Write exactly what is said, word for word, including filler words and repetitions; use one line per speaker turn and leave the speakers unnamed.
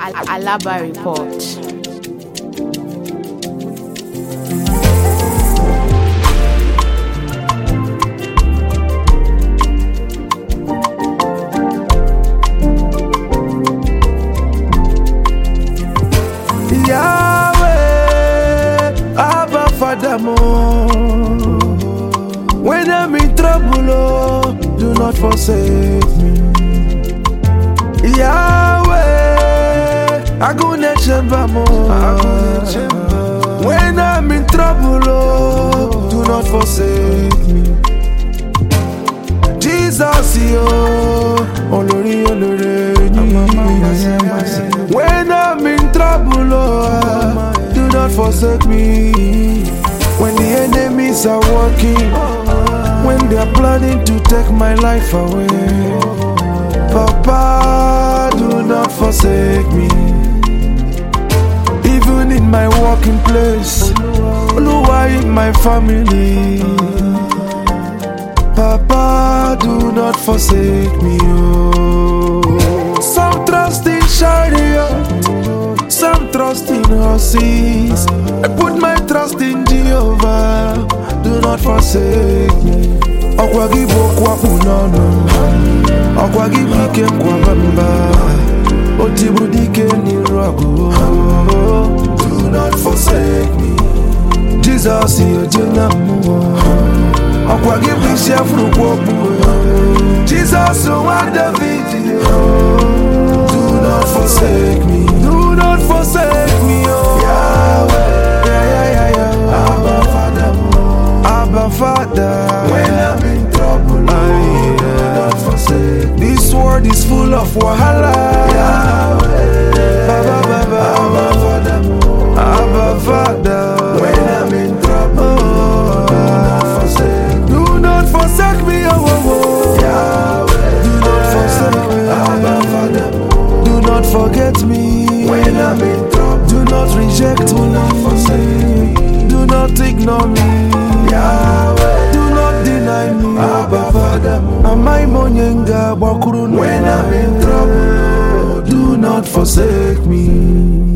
Alaba Report.
Yahweh, Abba Father, when I'm in trouble, oh, do not forsake me. Yahweh, Agune Chemba mo. When I'm in trouble, oh, do not forsake me. Jesus, yo, Olori, Olori, ni. When I'm in trouble, oh, do not forsake me. When the enemies are working, when they are planning to take my life away, Papa, do not forsake me. Even in my working place, Oluwa in my family, Papa, do not forsake me. Oh. Some trust in chariot, some trust in horses. I put my trust in Jehovah. Do not forsake me. Okwagi bokwa punono, okwagi bike kwabamba, otibu dike nirago. Do not forsake me. Jesus yojena muwa, okwagi bise afrukwopu. Jesus one David. Do not forsake me. Do not forsake me. Oh Yahweh, yeah, yeah, yeah. Abba Father, Abba Father. When I'm in trouble, I, yeah. Do not forsake me. This world is full of wahala. Yahweh, Baba, Baba, Abba Father, Abba Father. When I'm in trouble, oh, do not forsake me. Do not forsake me, oh, oh, oh. Yahweh, do not forsake me, Abba Father. Do not forget me when I'm in trouble. Do not reject me. Do not forsake me. Do not ignore me. Yahweh, do not deny me. Abba Father, amai monyenga bakuru. When I'm in trouble, do not forsake me.